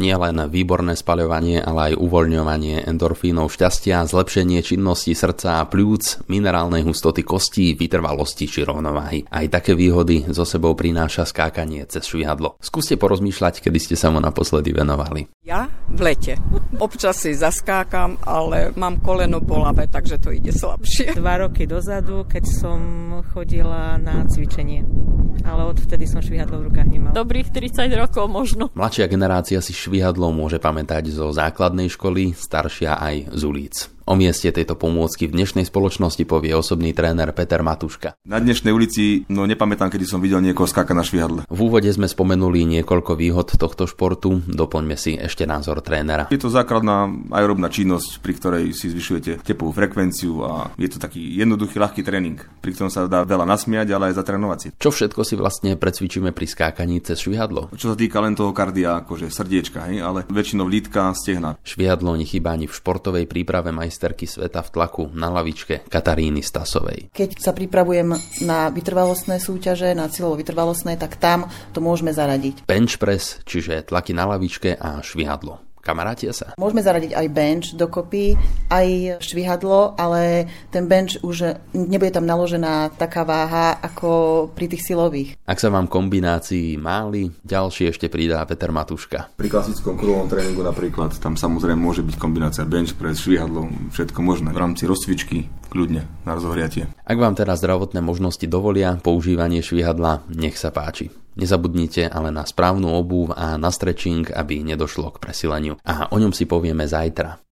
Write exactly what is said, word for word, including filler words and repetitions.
Nie len výborné spaľovanie, ale aj uvoľňovanie endorfínov šťastia, zlepšenie činnosti srdca a pľúc, minerálnej hustoty kostí, vytrvalosti či rovnováhy. Aj také výhody zo sebou prináša skákanie cez švihadlo. Skúste porozmýšľať, kedy ste sa mu naposledy venovali. Ja v lete. Občas si zaskákam, ale mám koleno bolavé, takže to ide slabšie. Dva roky dozadu, keď som chodila na cvičenie. Ale odvtedy som švihadlo v rukách nemala. Dobrých tridsať rokov možno. Mladšia generácia si švihadlo môže pamätať zo základnej školy, staršia aj z ulic. O mieste tejto pomôcky v dnešnej spoločnosti povie osobný tréner Peter Matuška. Na dnešnej ulici, no nepamätám, kedy som videl niekoho skákať na švihadle. V úvode sme spomenuli niekoľko výhod tohto športu, doplňme si ešte názor trénera. Je to základná aerobná činnosť, pri ktorej si zvyšujete tepovú frekvenciu a je to taký jednoduchý, ľahký tréning, pri ktorom sa dá veľa nasmiať, ale aj zatrénovať si. Čo všetko si vlastne precvičíme pri skákaní cez švihadlo? Čo sa týka len toho kardia, akože srdiečka, hej, ale väčšinou lítka, stehna. Švihadlo nechýba ani v športovej príprave majsterky sveta v tlaku na lavičke Kataríny Stasovej. Keď sa pripravujem na vytrvalostné súťaže, na cieľovo vytrvalostné, tak tam to môžeme zaradiť. Bench press, čiže tlaky na lavičke a švihadlo. Kamarátia sa? Môžeme zaradiť aj bench dokopy, aj švihadlo, ale ten bench už nebude tam naložená taká váha ako pri tých silových. Ak sa vám kombinácií máli, ďalšie ešte pridá Peter Matuška. Pri klasickom kruhovom tréningu napríklad, tam samozrejme môže byť kombinácia bench press, švihadlo, všetko možné. V rámci rozcvičky, kľudne, na rozohriatie. Ak vám teraz zdravotné možnosti dovolia používanie švihadla, nech sa páči. Nezabudnite ale na správnu obuv a na stretching, aby nedošlo k presileniu. A o ňom si povieme zajtra.